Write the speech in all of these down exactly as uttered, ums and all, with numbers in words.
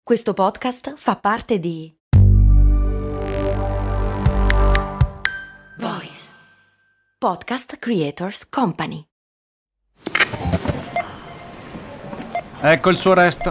Questo podcast fa parte di Voice Podcast Creators Company. Ecco il suo resto.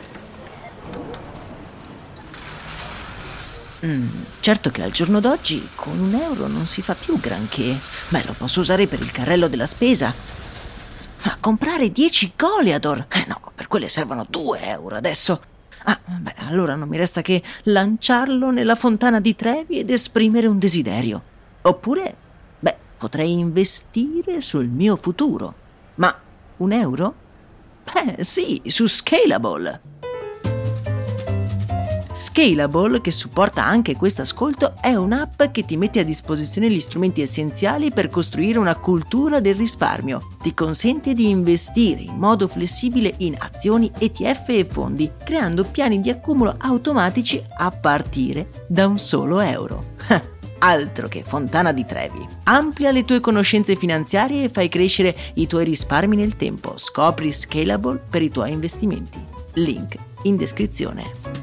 Mm, certo che al giorno d'oggi con un euro non si fa più granché. Beh, lo posso usare per il carrello della spesa. Ma comprare dieci Goliador? Eh no, per quelle servono due euro adesso. Ah, beh, allora non mi resta che lanciarlo nella fontana di Trevi ed esprimere un desiderio. Oppure, beh, potrei investire sul mio futuro. Ma un euro? Beh, sì, su Scalable. Scalable, che supporta anche questo ascolto, è un'app che ti mette a disposizione gli strumenti essenziali per costruire una cultura del risparmio. Ti consente di investire in modo flessibile in azioni, E T F e fondi, creando piani di accumulo automatici a partire da un solo euro. Altro che fontana di Trevi. Amplia le tue conoscenze finanziarie e fai crescere i tuoi risparmi nel tempo. Scopri Scalable per i tuoi investimenti. Link in descrizione.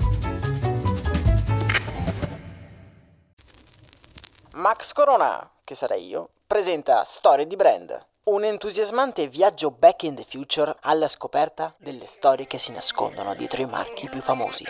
Max Corona, che sarei io, presenta Storie di Brand, un entusiasmante viaggio back in the future alla scoperta delle storie che si nascondono dietro i marchi più famosi.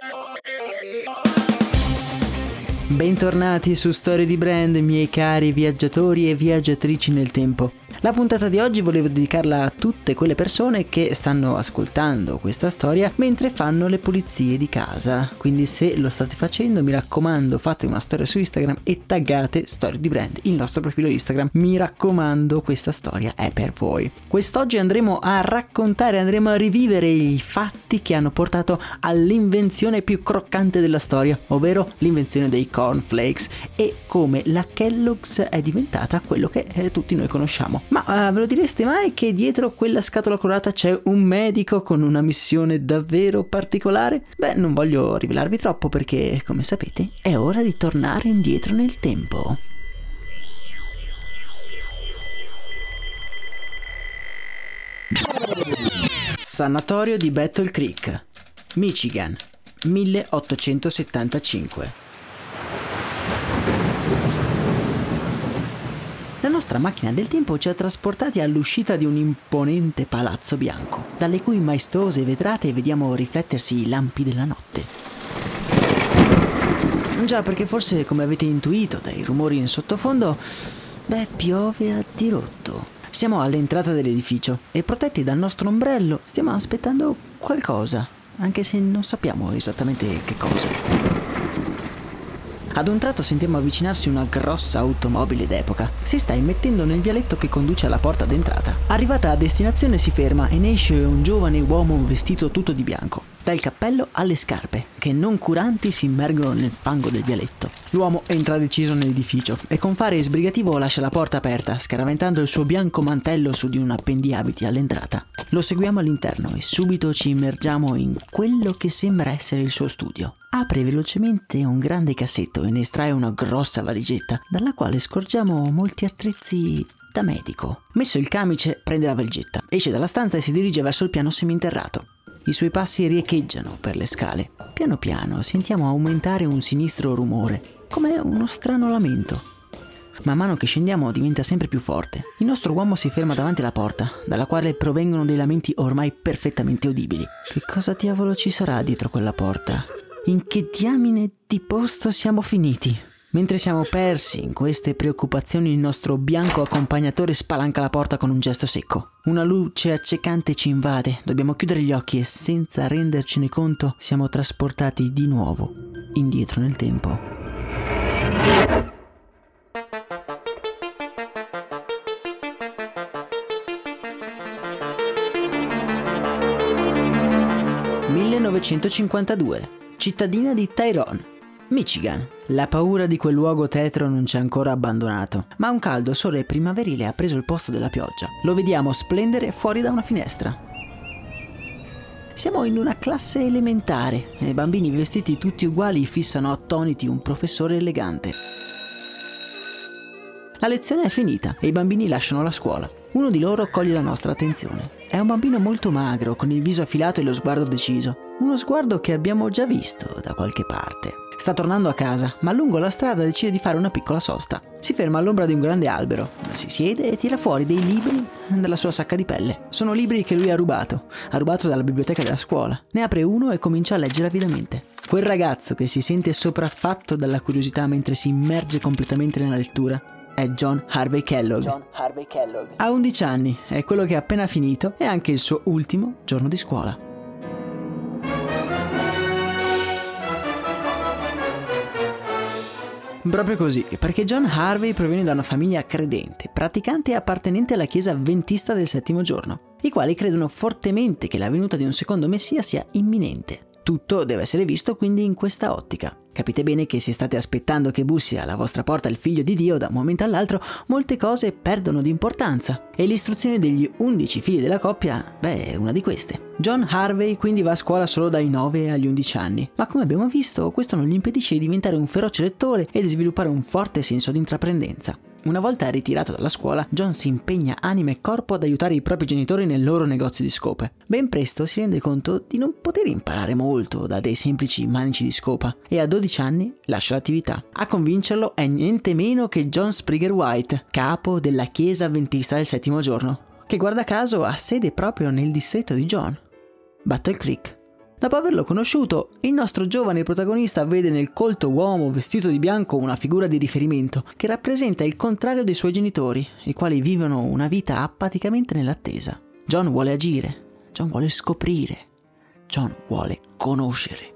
Bentornati su Storie di Brand, miei cari viaggiatori e viaggiatrici nel tempo. La puntata di oggi volevo dedicarla a tutte quelle persone che stanno ascoltando questa storia mentre fanno le pulizie di casa. Quindi se lo state facendo, mi raccomando, fate una storia su Instagram e taggate Storie di Brand, il nostro profilo Instagram. Mi raccomando, questa storia è per voi. Quest'oggi andremo a raccontare, andremo a rivivere i fatti che hanno portato all'invenzione più croccante della storia, ovvero l'invenzione dei cornflakes e come la Kellogg's è diventata quello che eh, tutti noi conosciamo. Ma uh, ve lo direste mai che dietro quella scatola colorata c'è un medico con una missione davvero particolare? Beh, non voglio rivelarvi troppo perché, come sapete, è ora di tornare indietro nel tempo. Sanatorio di Battle Creek, Michigan, milleottocentosettantacinque. La nostra macchina del tempo ci ha trasportati all'uscita di un imponente palazzo bianco, dalle cui maestose vetrate vediamo riflettersi i lampi della notte. Già, perché forse, come avete intuito dai rumori in sottofondo, beh, piove a dirotto. Siamo all'entrata dell'edificio e, protetti dal nostro ombrello, stiamo aspettando qualcosa, anche se non sappiamo esattamente che cosa. Ad un tratto sentiamo avvicinarsi una grossa automobile d'epoca. Si sta immettendo nel vialetto che conduce alla porta d'entrata. Arrivata a destinazione si ferma e ne esce un giovane uomo vestito tutto di bianco, dal cappello alle scarpe, che non curanti si immergono nel fango del vialetto. L'uomo entra deciso nell'edificio e con fare sbrigativo lascia la porta aperta, scaraventando il suo bianco mantello su di un appendiabiti all'entrata. Lo seguiamo all'interno e subito ci immergiamo in quello che sembra essere il suo studio. Apre velocemente un grande cassetto e ne estrae una grossa valigetta, dalla quale scorgiamo molti attrezzi da medico. Messo il camice, prende la valigetta, esce dalla stanza e si dirige verso il piano seminterrato. I suoi passi riecheggiano per le scale. Piano piano sentiamo aumentare un sinistro rumore, come uno strano lamento. Man mano che scendiamo diventa sempre più forte. Il nostro uomo si ferma davanti alla porta, dalla quale provengono dei lamenti ormai perfettamente udibili. Che cosa diavolo ci sarà dietro quella porta? In che diamine di posto siamo finiti? Mentre siamo persi in queste preoccupazioni, il nostro bianco accompagnatore spalanca la porta con un gesto secco. Una luce accecante ci invade, dobbiamo chiudere gli occhi e senza rendercene conto siamo trasportati di nuovo indietro nel tempo. millenovecentocinquantadue, cittadina di Tyrone, Michigan. La paura di quel luogo tetro non ci ha ancora abbandonato, ma un caldo sole primaverile ha preso il posto della pioggia. Lo vediamo splendere fuori da una finestra. Siamo in una classe elementare e i bambini vestiti tutti uguali fissano attoniti un professore elegante. La lezione è finita e i bambini lasciano la scuola. Uno di loro coglie la nostra attenzione. È un bambino molto magro, con il viso affilato e lo sguardo deciso. Uno sguardo che abbiamo già visto da qualche parte. Sta tornando a casa, ma lungo la strada decide di fare una piccola sosta. Si ferma all'ombra di un grande albero, si siede e tira fuori dei libri dalla sua sacca di pelle. Sono libri che lui ha rubato, ha rubato dalla biblioteca della scuola. Ne apre uno e comincia a leggere avidamente. Quel ragazzo che si sente sopraffatto dalla curiosità mentre si immerge completamente nella lettura è John Harvey Kellogg. John Harvey Kellogg. Ha undici anni, è quello che ha appena finito e anche il suo ultimo giorno di scuola. Proprio così, perché John Harvey proviene da una famiglia credente, praticante e appartenente alla chiesa avventista del settimo giorno, i quali credono fortemente che la venuta di un secondo messia sia imminente. Tutto deve essere visto quindi in questa ottica. Capite bene che se state aspettando che bussi alla vostra porta il figlio di Dio, da un momento all'altro molte cose perdono di importanza. E l'istruzione degli undici figli della coppia, beh, è una di queste. John Harvey quindi va a scuola solo dai nove agli undici anni, ma come abbiamo visto questo non gli impedisce di diventare un feroce lettore e di sviluppare un forte senso di intraprendenza. Una volta ritirato dalla scuola, John si impegna anima e corpo ad aiutare i propri genitori nel loro negozio di scope. Ben presto si rende conto di non poter imparare molto da dei semplici manici di scopa e a dodici anni lascia l'attività. A convincerlo è niente meno che John Springer White, capo della chiesa avventista del settimo giorno, che guarda caso ha sede proprio nel distretto di John, Battle Creek. Dopo averlo conosciuto, il nostro giovane protagonista vede nel colto uomo vestito di bianco una figura di riferimento che rappresenta il contrario dei suoi genitori, i quali vivono una vita apaticamente nell'attesa. John vuole agire, John vuole scoprire, John vuole conoscere.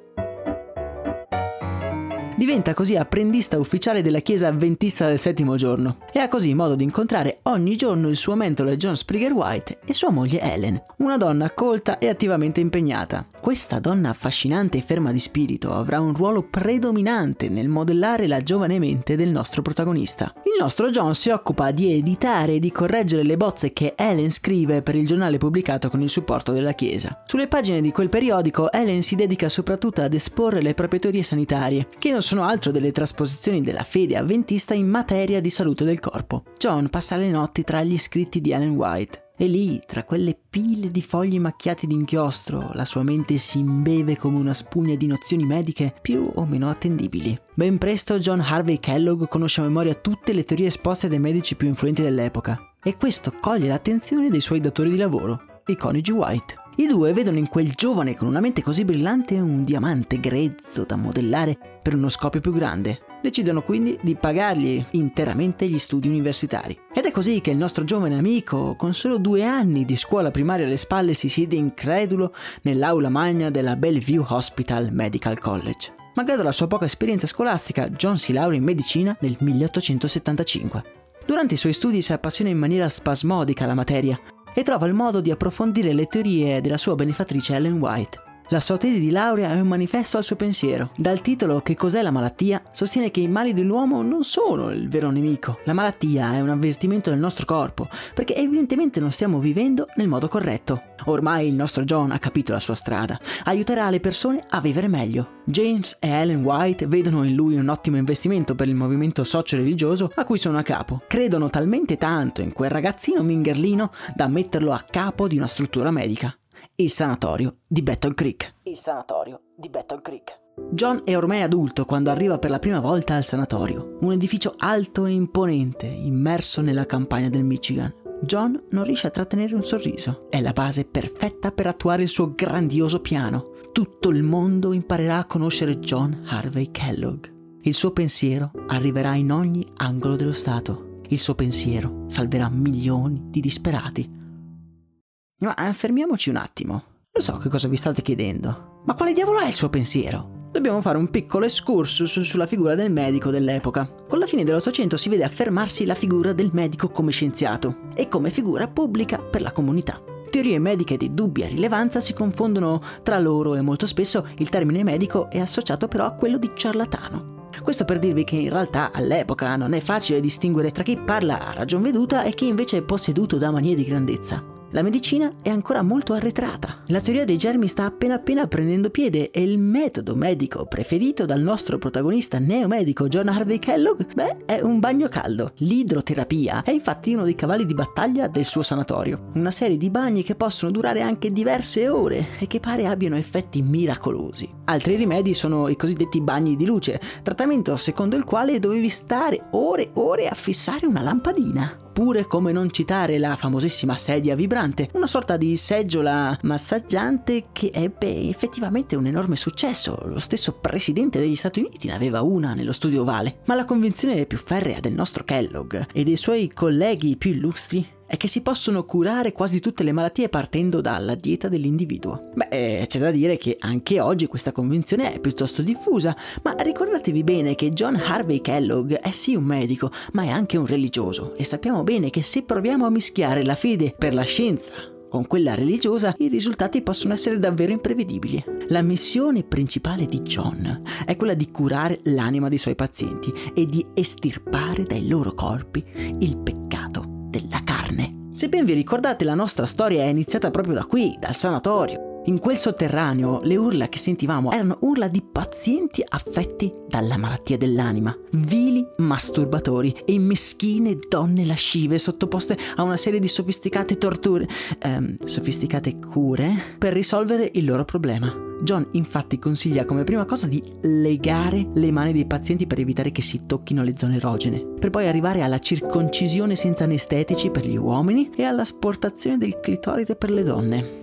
Diventa così apprendista ufficiale della chiesa avventista del settimo giorno e ha così modo di incontrare ogni giorno il suo mentore John Springer White e sua moglie Ellen, una donna colta e attivamente impegnata. Questa donna affascinante e ferma di spirito avrà un ruolo predominante nel modellare la giovane mente del nostro protagonista. Il nostro John si occupa di editare e di correggere le bozze che Ellen scrive per il giornale pubblicato con il supporto della chiesa. Sulle pagine di quel periodico Ellen si dedica soprattutto ad esporre le proprie teorie sanitarie, che non sono altro delle trasposizioni della fede avventista in materia di salute del corpo. John passa le notti tra gli scritti di Ellen White e lì, tra quelle pile di fogli macchiati d'inchiostro, la sua mente si imbeve come una spugna di nozioni mediche più o meno attendibili. Ben presto John Harvey Kellogg conosce a memoria tutte le teorie esposte dai medici più influenti dell'epoca e questo coglie l'attenzione dei suoi datori di lavoro, i coniugi White. I due vedono in quel giovane con una mente così brillante un diamante grezzo da modellare per uno scopo più grande. Decidono quindi di pagargli interamente gli studi universitari. Ed è così che il nostro giovane amico, con solo due anni di scuola primaria alle spalle, si siede incredulo nell'aula magna della Bellevue Hospital Medical College. Malgrado la sua poca esperienza scolastica, John si laurea in medicina nel milleottocentosettantacinque. Durante i suoi studi si appassiona in maniera spasmodica alla materia e trova il modo di approfondire le teorie della sua benefattrice Ellen White. La sua tesi di laurea è un manifesto al suo pensiero. Dal titolo "Che cos'è la malattia?" sostiene che i mali dell'uomo non sono il vero nemico. La malattia è un avvertimento del nostro corpo, perché evidentemente non stiamo vivendo nel modo corretto. Ormai il nostro John ha capito la sua strada. Aiuterà le persone a vivere meglio. James e Ellen White vedono in lui un ottimo investimento per il movimento socio-religioso a cui sono a capo. Credono talmente tanto in quel ragazzino mingherlino da metterlo a capo di una struttura medica. Il sanatorio di Battle Creek. Il sanatorio di Battle Creek. John è ormai adulto quando arriva per la prima volta al sanatorio, un edificio alto e imponente, immerso nella campagna del Michigan. John non riesce a trattenere un sorriso. È la base perfetta per attuare il suo grandioso piano. Tutto il mondo imparerà a conoscere John Harvey Kellogg. Il suo pensiero arriverà in ogni angolo dello Stato. Il suo pensiero salverà milioni di disperati. Ma fermiamoci un attimo. Lo so che cosa vi state chiedendo. Ma quale diavolo è il suo pensiero? Dobbiamo fare un piccolo excursus sulla figura del medico dell'epoca. Con la fine dell'Ottocento si vede affermarsi la figura del medico come scienziato e come figura pubblica per la comunità. Teorie mediche di dubbia rilevanza si confondono tra loro e molto spesso il termine medico è associato però a quello di ciarlatano. Questo per dirvi che in realtà all'epoca non è facile distinguere tra chi parla a ragion veduta e chi invece è posseduto da manie di grandezza. La medicina è ancora molto arretrata. La teoria dei germi sta appena appena prendendo piede e il metodo medico preferito dal nostro protagonista neomedico John Harvey Kellogg, beh, è un bagno caldo. L'idroterapia è infatti uno dei cavalli di battaglia del suo sanatorio. Una serie di bagni che possono durare anche diverse ore e che pare abbiano effetti miracolosi. Altri rimedi sono i cosiddetti bagni di luce, trattamento secondo il quale dovevi stare ore e ore a fissare una lampadina. Pure come non citare la famosissima sedia vibrante, una sorta di seggiola massaggiante che ebbe effettivamente un enorme successo. Lo stesso presidente degli Stati Uniti ne aveva una nello studio ovale. Ma la convinzione più ferrea del nostro Kellogg e dei suoi colleghi più illustri è che si possono curare quasi tutte le malattie partendo dalla dieta dell'individuo. Beh, c'è da dire che anche oggi questa convinzione è piuttosto diffusa, ma ricordatevi bene che John Harvey Kellogg è sì un medico, ma è anche un religioso, e sappiamo bene che se proviamo a mischiare la fede per la scienza con quella religiosa, i risultati possono essere davvero imprevedibili. La missione principale di John è quella di curare l'anima dei suoi pazienti e di estirpare dai loro corpi il peccato della carne. Se ben vi ricordate, la nostra storia è iniziata proprio da qui, dal sanatorio. In quel sotterraneo le urla che sentivamo erano urla di pazienti affetti dalla malattia dell'anima, vili masturbatori e meschine donne lascive sottoposte a una serie di sofisticate torture, ehm, sofisticate cure per risolvere il loro problema. John infatti consiglia come prima cosa di legare le mani dei pazienti per evitare che si tocchino le zone erogene, per poi arrivare alla circoncisione senza anestetici per gli uomini e all'asportazione del clitoride per le donne.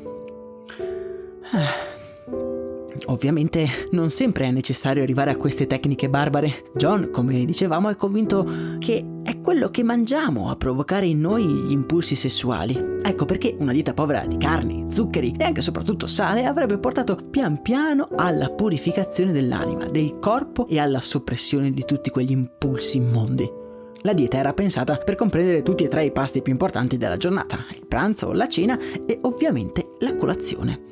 Ovviamente non sempre è necessario arrivare a queste tecniche barbare. John, come dicevamo, è convinto che è quello che mangiamo a provocare in noi gli impulsi sessuali. Ecco perché una dieta povera di carni, zuccheri e anche e soprattutto sale avrebbe portato pian piano alla purificazione dell'anima, del corpo e alla soppressione di tutti quegli impulsi immondi. La dieta era pensata per comprendere tutti e tre i pasti più importanti della giornata: il pranzo, la cena e ovviamente la colazione.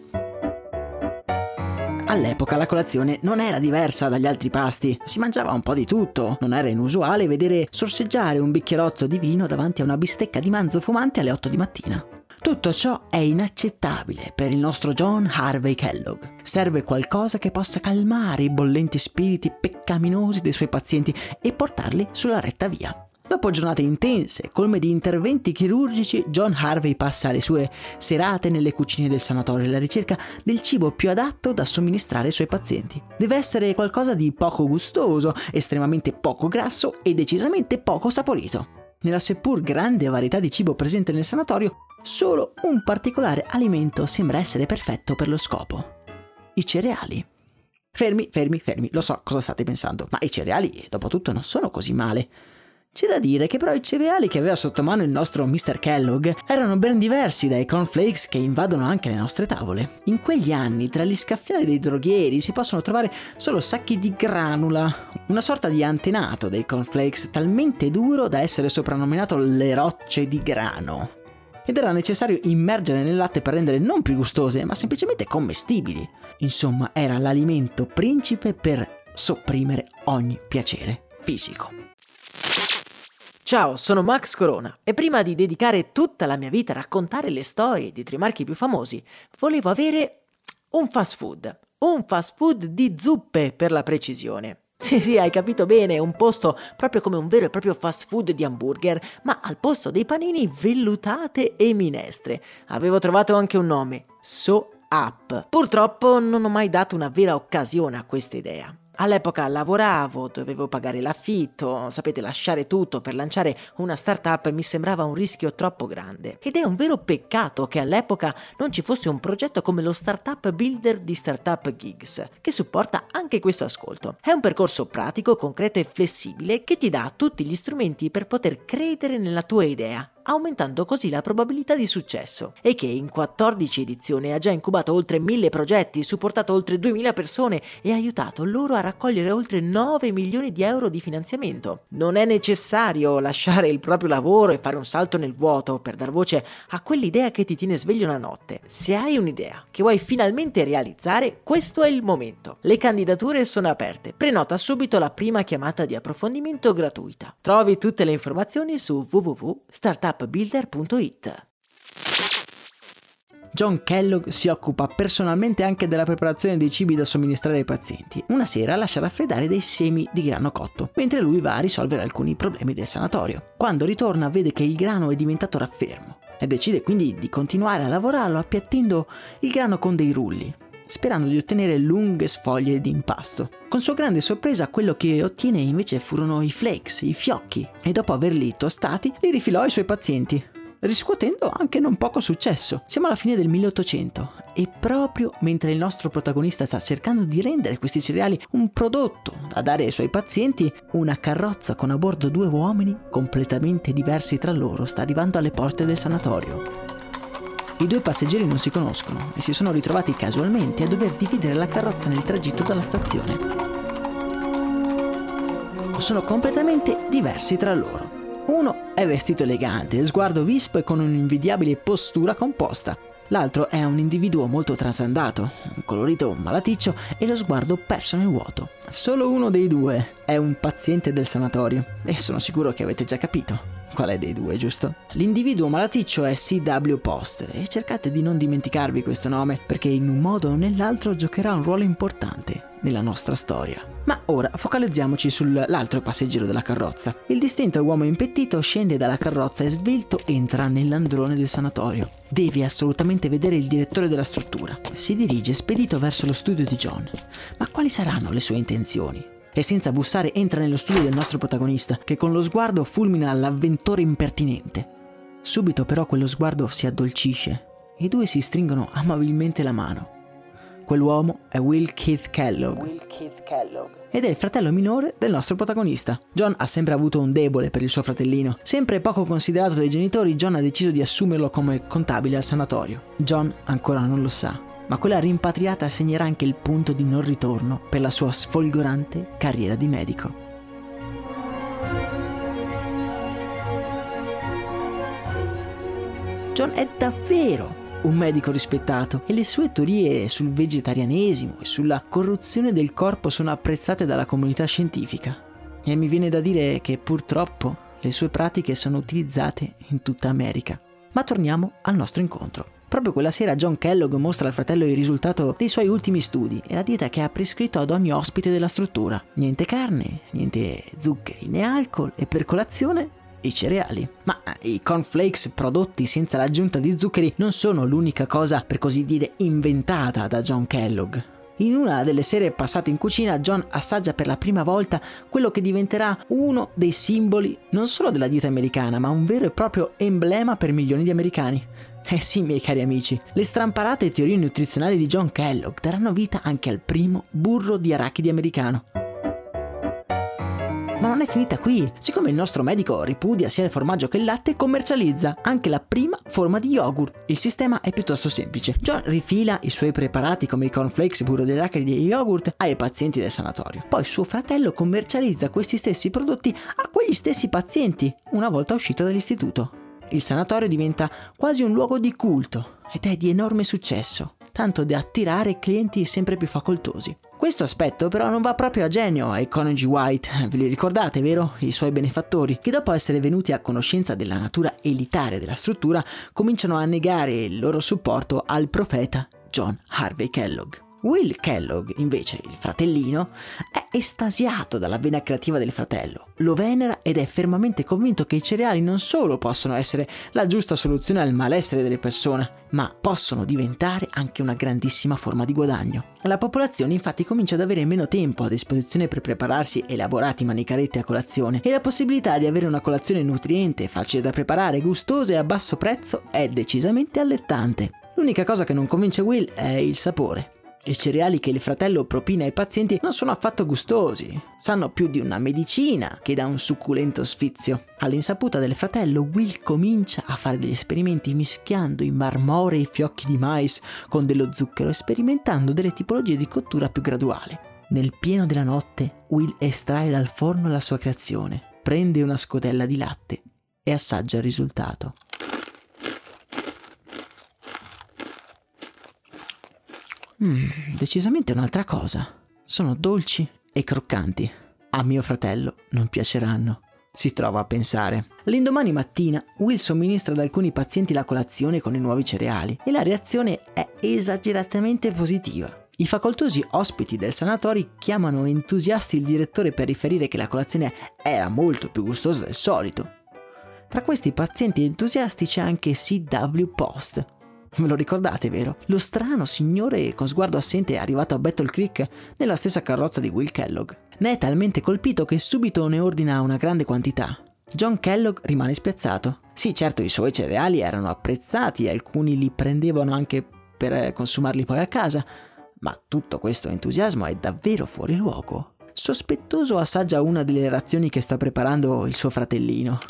All'epoca la colazione non era diversa dagli altri pasti, si mangiava un po' di tutto. Non era inusuale vedere sorseggiare un bicchierozzo di vino davanti a una bistecca di manzo fumante alle otto di mattina. Tutto ciò è inaccettabile per il nostro John Harvey Kellogg. Serve qualcosa che possa calmare i bollenti spiriti peccaminosi dei suoi pazienti e portarli sulla retta via. Dopo giornate intense, colme di interventi chirurgici, John Harvey passa le sue serate nelle cucine del sanatorio alla ricerca del cibo più adatto da somministrare ai suoi pazienti. Deve essere qualcosa di poco gustoso, estremamente poco grasso e decisamente poco saporito. Nella seppur grande varietà di cibo presente nel sanatorio, solo un particolare alimento sembra essere perfetto per lo scopo: i cereali. Fermi, fermi, fermi, lo so cosa state pensando, ma i cereali, dopo tutto, non sono così male. C'è da dire che però i cereali che aveva sotto mano il nostro mister Kellogg erano ben diversi dai cornflakes che invadono anche le nostre tavole. In quegli anni, tra gli scaffali dei droghieri si possono trovare solo sacchi di granula, una sorta di antenato dei cornflakes talmente duro da essere soprannominato le rocce di grano. Ed era necessario immergere nel latte per rendere non più gustose, ma semplicemente commestibili. Insomma, era l'alimento principe per sopprimere ogni piacere fisico. Ciao, sono Max Corona e prima di dedicare tutta la mia vita a raccontare le storie di tre marchi più famosi, volevo avere un fast food, un fast food di zuppe per la precisione. Sì, sì, hai capito bene, un posto proprio come un vero e proprio fast food di hamburger, ma al posto dei panini vellutate e minestre. Avevo trovato anche un nome, So Up. Purtroppo non ho mai dato una vera occasione a questa idea. All'epoca lavoravo, dovevo pagare l'affitto, sapete, lasciare tutto per lanciare una startup mi sembrava un rischio troppo grande. Ed è un vero peccato che all'epoca non ci fosse un progetto come lo Startup Builder di Startup Gigs, che supporta anche questo ascolto. È un percorso pratico, concreto e flessibile che ti dà tutti gli strumenti per poter credere nella tua idea, aumentando così la probabilità di successo, e che in quattordici edizioni ha già incubato oltre mille progetti, supportato oltre duemila persone e aiutato loro a raccogliere oltre nove milioni di euro di finanziamento. Non è necessario lasciare il proprio lavoro e fare un salto nel vuoto per dar voce a quell'idea che ti tiene sveglio la notte. Se hai un'idea che vuoi finalmente realizzare, questo è il momento. Le candidature sono aperte. Prenota subito la prima chiamata di approfondimento gratuita. Trovi tutte le informazioni su w w w punto startup builder punto it. John Kellogg si occupa personalmente anche della preparazione dei cibi da somministrare ai pazienti. Una sera lascia raffreddare dei semi di grano cotto, mentre lui va a risolvere alcuni problemi del sanatorio. Quando ritorna vede che il grano è diventato raffermo e decide quindi di continuare a lavorarlo appiattendo il grano con dei rulli, sperando di ottenere lunghe sfoglie di impasto. Con sua grande sorpresa quello che ottiene invece furono i flakes, i fiocchi, e dopo averli tostati li rifilò ai suoi pazienti, riscuotendo anche non poco successo. Siamo alla fine del milleottocento e proprio mentre il nostro protagonista sta cercando di rendere questi cereali un prodotto da dare ai suoi pazienti, una carrozza con a bordo due uomini completamente diversi tra loro sta arrivando alle porte del sanatorio. I due passeggeri non si conoscono e si sono ritrovati casualmente a dover dividere la carrozza nel tragitto dalla stazione. Sono completamente diversi tra loro. Uno è vestito elegante, sguardo vispo e con un'invidiabile postura composta. L'altro è un individuo molto trasandato, colorito malaticcio e lo sguardo perso nel vuoto. Solo uno dei due è un paziente del sanatorio e sono sicuro che avete già capito qual è dei due, giusto? L'individuo malaticcio è C W Post e cercate di non dimenticarvi questo nome perché in un modo o nell'altro giocherà un ruolo importante nella nostra storia. Ma ora focalizziamoci sull'altro passeggero della carrozza. Il distinto uomo impettito scende dalla carrozza e svelto entra nell'androne del sanatorio. Deve assolutamente vedere il direttore della struttura. Si dirige spedito verso lo studio di John. Ma quali saranno le sue intenzioni? E senza bussare entra nello studio del nostro protagonista, che con lo sguardo fulmina l'avventore impertinente. Subito però quello sguardo si addolcisce e i due si stringono amabilmente la mano. Quell'uomo è Will Keith Kellogg. Will Keith Kellogg. Ed è il fratello minore del nostro protagonista. John ha sempre avuto un debole per il suo fratellino. Sempre poco considerato dai genitori, John ha deciso di assumerlo come contabile al sanatorio. John ancora non lo sa, ma quella rimpatriata segnerà anche il punto di non ritorno per la sua sfolgorante carriera di medico. John è davvero un medico rispettato e le sue teorie sul vegetarianesimo e sulla corruzione del corpo sono apprezzate dalla comunità scientifica. E mi viene da dire che purtroppo le sue pratiche sono utilizzate in tutta America. Ma torniamo al nostro incontro. Proprio quella sera John Kellogg mostra al fratello il risultato dei suoi ultimi studi e la dieta che ha prescritto ad ogni ospite della struttura. Niente carne, niente zuccheri né alcol e per colazione i cereali. Ma i cornflakes prodotti senza l'aggiunta di zuccheri non sono l'unica cosa, per così dire, inventata da John Kellogg. In una delle sere passate in cucina, John assaggia per la prima volta quello che diventerà uno dei simboli non solo della dieta americana, ma un vero e proprio emblema per milioni di americani. Eh sì, miei cari amici, le stramparate teorie nutrizionali di John Kellogg daranno vita anche al primo burro di arachidi americano. Ma non è finita qui. Siccome il nostro medico ripudia sia il formaggio che il latte, commercializza anche la prima forma di yogurt. Il sistema è piuttosto semplice. John rifila i suoi preparati come i cornflakes, burro di arachidi e yogurt ai pazienti del sanatorio. Poi suo fratello commercializza questi stessi prodotti a quegli stessi pazienti una volta uscito dall'istituto. Il sanatorio diventa quasi un luogo di culto ed è di enorme successo, tanto da attirare clienti sempre più facoltosi. Questo aspetto però non va proprio a genio ai coniugi White, ve li ricordate, vero? I suoi benefattori, che dopo essere venuti a conoscenza della natura elitaria della struttura, cominciano a negare il loro supporto al profeta John Harvey Kellogg. Will Kellogg, invece, il fratellino, è estasiato dalla vena creativa del fratello, lo venera ed è fermamente convinto che i cereali non solo possono essere la giusta soluzione al malessere delle persone, ma possono diventare anche una grandissima forma di guadagno. La popolazione infatti comincia ad avere meno tempo a disposizione per prepararsi elaborati manicaretti a colazione e la possibilità di avere una colazione nutriente, facile da preparare, gustosa e a basso prezzo è decisamente allettante. L'unica cosa che non convince Will è il sapore. I cereali che il fratello propina ai pazienti non sono affatto gustosi, sanno più di una medicina che da un succulento sfizio. All'insaputa del fratello, Will comincia a fare degli esperimenti mischiando i marmorei fiocchi di mais con dello zucchero e sperimentando delle tipologie di cottura più graduali. Nel pieno della notte, Will estrae dal forno la sua creazione, prende una scodella di latte e assaggia il risultato. Mm, decisamente un'altra cosa. Sono dolci e croccanti. A mio fratello non piaceranno. Si trova a pensare. L'indomani mattina Will somministra ad alcuni pazienti la colazione con i nuovi cereali e la reazione è esageratamente positiva. I facoltosi ospiti del sanatorio chiamano entusiasti il direttore per riferire che la colazione era molto più gustosa del solito. Tra questi pazienti entusiasti c'è anche C W Post. Ve lo ricordate, vero? Lo strano signore con sguardo assente è arrivato a Battle Creek nella stessa carrozza di Will Kellogg. Ne è talmente colpito che subito ne ordina una grande quantità. John Kellogg rimane spiazzato. Sì, certo, i suoi cereali erano apprezzati e alcuni li prendevano anche per consumarli poi a casa, ma tutto questo entusiasmo è davvero fuori luogo. Sospettoso assaggia una delle razioni che sta preparando il suo fratellino.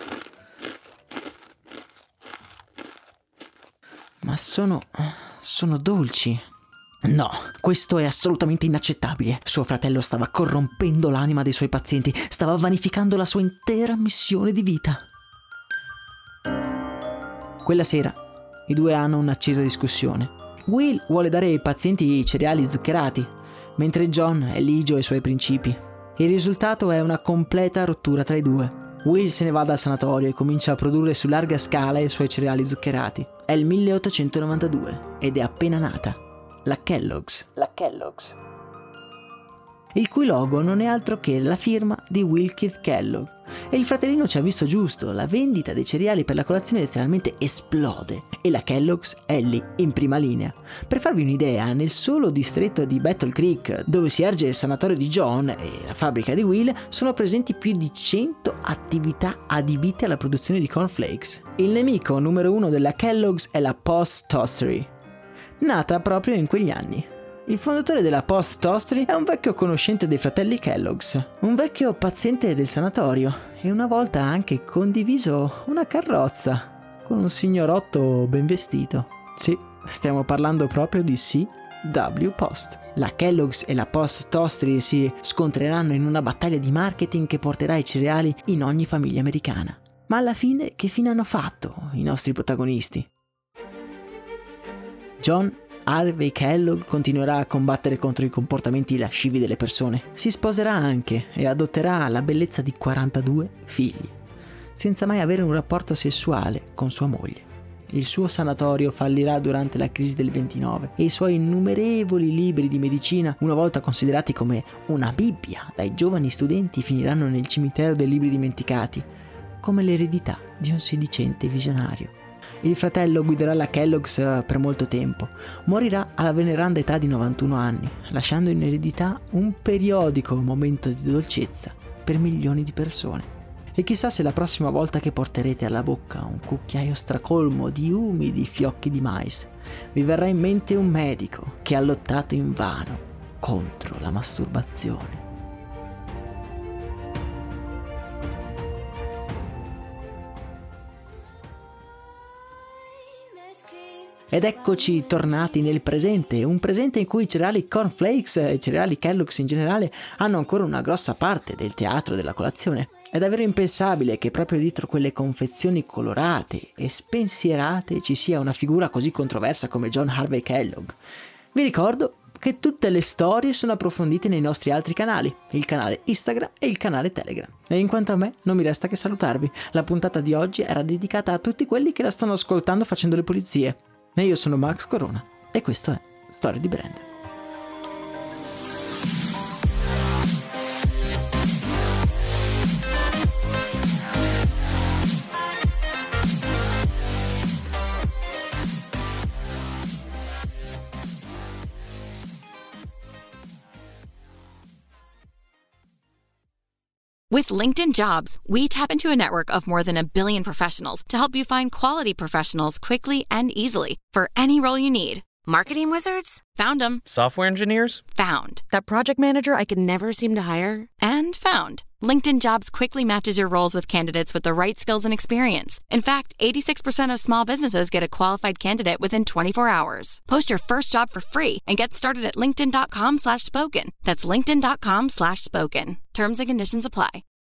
Ma sono... sono dolci. No, questo è assolutamente inaccettabile. Suo fratello stava corrompendo l'anima dei suoi pazienti, stava vanificando la sua intera missione di vita. Quella sera i due hanno un'accesa discussione. Will vuole dare ai pazienti cereali zuccherati, mentre John è ligio ai suoi principi. Il risultato è una completa rottura tra i due. Will se ne va dal sanatorio e comincia a produrre su larga scala i suoi cereali zuccherati. È il milleottocentonovantadue ed è appena nata la Kellogg's. La Kellogg's. Il cui logo non è altro che la firma di Will Keith Kellogg. E il fratellino ci ha visto giusto, la vendita dei cereali per la colazione letteralmente esplode e la Kellogg's è lì in prima linea. Per farvi un'idea, nel solo distretto di Battle Creek, dove si erge il sanatorio di John e la fabbrica di Will, sono presenti più di cento attività adibite alla produzione di cornflakes. Il nemico numero uno della Kellogg's è la Post Toastery, nata proprio in quegli anni. Il fondatore della Post Toastery è un vecchio conoscente dei fratelli Kellogg's, un vecchio paziente del sanatorio e una volta ha anche condiviso una carrozza con un signorotto ben vestito. Sì, stiamo parlando proprio di C W Post. La Kellogg's e la Post Toastery si scontreranno in una battaglia di marketing che porterà i cereali in ogni famiglia americana. Ma alla fine che fine hanno fatto i nostri protagonisti? John Harvey Kellogg continuerà a combattere contro i comportamenti lascivi delle persone. Si sposerà anche e adotterà la bellezza di quarantadue figli, senza mai avere un rapporto sessuale con sua moglie. Il suo sanatorio fallirà durante la crisi del ventinove e i suoi innumerevoli libri di medicina, una volta considerati come una Bibbia dai giovani studenti, finiranno nel cimitero dei libri dimenticati, come l'eredità di un sedicente visionario. Il fratello guiderà la Kellogg's per molto tempo. Morirà alla veneranda età di novantuno anni, lasciando in eredità un periodico momento di dolcezza per milioni di persone. E chissà se la prossima volta che porterete alla bocca un cucchiaio stracolmo di umidi fiocchi di mais, vi verrà in mente un medico che ha lottato invano contro la masturbazione. Ed eccoci tornati nel presente, un presente in cui i cereali cornflakes e i cereali Kellogg's in generale hanno ancora una grossa parte del teatro della colazione. È davvero impensabile che proprio dietro quelle confezioni colorate e spensierate ci sia una figura così controversa come John Harvey Kellogg. Vi ricordo che tutte le storie sono approfondite nei nostri altri canali, il canale Instagram e il canale Telegram. E in quanto a me, non mi resta che salutarvi. La puntata di oggi era dedicata a tutti quelli che la stanno ascoltando facendo le pulizie. E io sono Max Corona e questo è Storie di Brand. With LinkedIn Jobs, we tap into a network of more than a billion professionals to help you find quality professionals quickly and easily for any role you need. Marketing wizards? Found them. Software engineers? Found. That project manager I could never seem to hire? And found. LinkedIn Jobs quickly matches your roles with candidates with the right skills and experience. In fact, eighty-six percent of small businesses get a qualified candidate within twenty-four hours. Post your first job for free and get started at linkedin.com slash spoken. That's linkedin.com slash spoken. Terms and conditions apply.